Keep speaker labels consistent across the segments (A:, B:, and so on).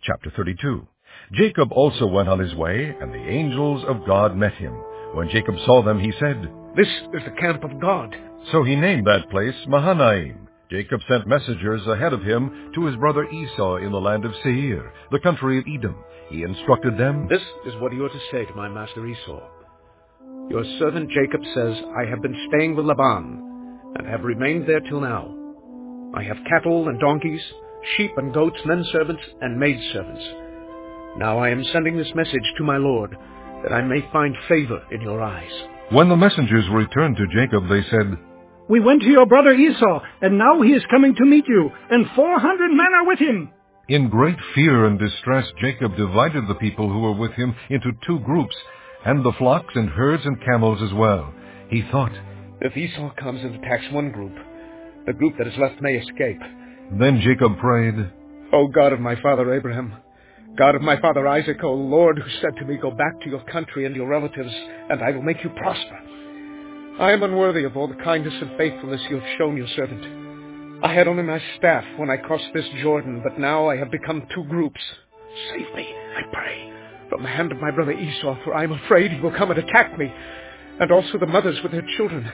A: Chapter 32. Jacob also went on his way, and the angels of God met him. When Jacob saw them, he said,
B: "This is the camp of God."
A: So he named that place Mahanaim. Jacob sent messengers ahead of him to his brother Esau in the land of Seir, the country of Edom. He instructed them,
B: "This is what you are to say to my master Esau. Your servant Jacob says, I have been staying with Laban, and have remained there till now. I have cattle and donkeys, sheep and goats, men servants and maid servants. Now I am sending this message to my lord, that I may find favor in your eyes."
A: When the messengers returned to Jacob, they said,
C: "We went to your brother Esau, and now he is coming to meet you, and 400 men are with him."
A: In great fear and distress, Jacob divided the people who were with him into 2 groups, and the flocks and herds and camels as well. He thought,
B: "If Esau comes and attacks one group, the group that is left may escape."
A: Then Jacob prayed,
B: "O God of my father Abraham, God of my father Isaac, O Lord, who said to me, Go back to your country and your relatives, and I will make you prosper. I am unworthy of all the kindness and faithfulness you have shown your servant. I had only my staff when I crossed this Jordan, but now I have become 2 groups. Save me, I pray, from the hand of my brother Esau, for I am afraid he will come and attack me, and also the mothers with their children.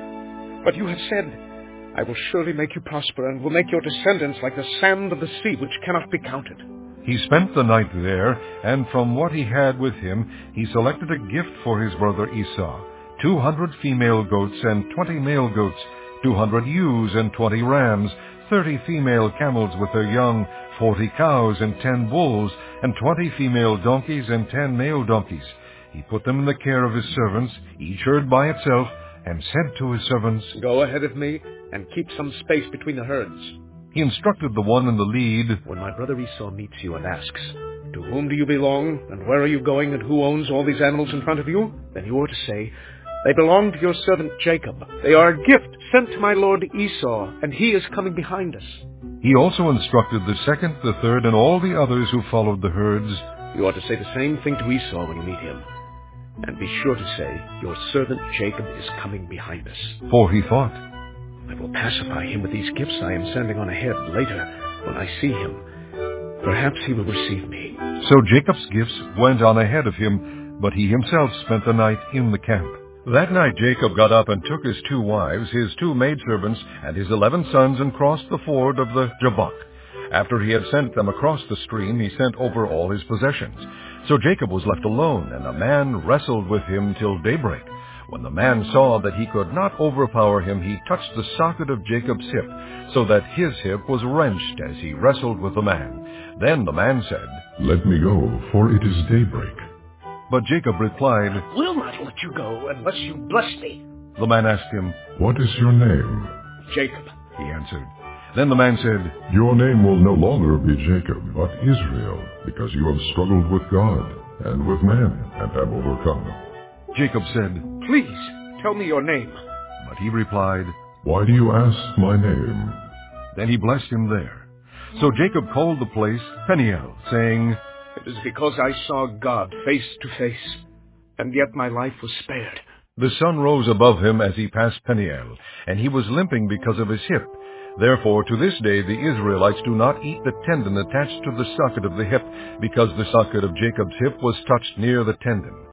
B: But you have said, I will surely make you prosper, and will make your descendants like the sand of the sea, which cannot be counted."
A: He spent the night there, and from what he had with him, he selected a gift for his brother Esau, 200 female goats and 20 male goats, 200 ewes and 20 rams, 30 female camels with their young, 40 cows and 10 bulls, and 20 female donkeys and 10 male donkeys. He put them in the care of his servants, each herd by itself, and said to his servants,
B: "Go ahead of me, and keep some space between the herds."
A: He instructed the one in the lead,
B: "When my brother Esau meets you and asks, To whom do you belong, and where are you going, and who owns all these animals in front of you? Then you are to say, They belong to your servant Jacob. They are a gift sent to my lord Esau, and he is coming behind us."
A: He also instructed the second, the third, and all the others who followed the herds,
B: "You are to say the same thing to Esau when you meet him. And be sure to say, Your servant Jacob is coming behind us."
A: For he thought,
B: "I will pacify him with these gifts I am sending on ahead later when I see him. Perhaps he will receive me."
A: So Jacob's gifts went on ahead of him, but he himself spent the night in the camp. That night Jacob got up and took his 2 wives, his 2 maidservants, and his 11 sons, and crossed the ford of the Jabbok. After he had sent them across the stream, he sent over all his possessions. So Jacob was left alone, and a man wrestled with him till daybreak. When the man saw that he could not overpower him, he touched the socket of Jacob's hip, so that his hip was wrenched as he wrestled with the man. Then the man said,
D: "Let me go, for it is daybreak."
A: But Jacob replied,
B: "Will not let you go unless you bless me."
A: The man asked him,
D: "What is your name?"
B: "Jacob."
A: He answered. Then the man said,
D: "Your name will no longer be Jacob, but Israel, because you have struggled with God and with men and have overcome."
A: Jacob said,
B: "Please, tell me your name."
A: But he replied,
D: "Why do you ask my name?"
A: Then he blessed him there. So Jacob called the place Peniel, saying,
B: "It is because I saw God face to face, and yet my life was spared."
A: The sun rose above him as he passed Peniel, and he was limping because of his hip. Therefore, to this day the Israelites do not eat the tendon attached to the socket of the hip, because the socket of Jacob's hip was touched near the tendon.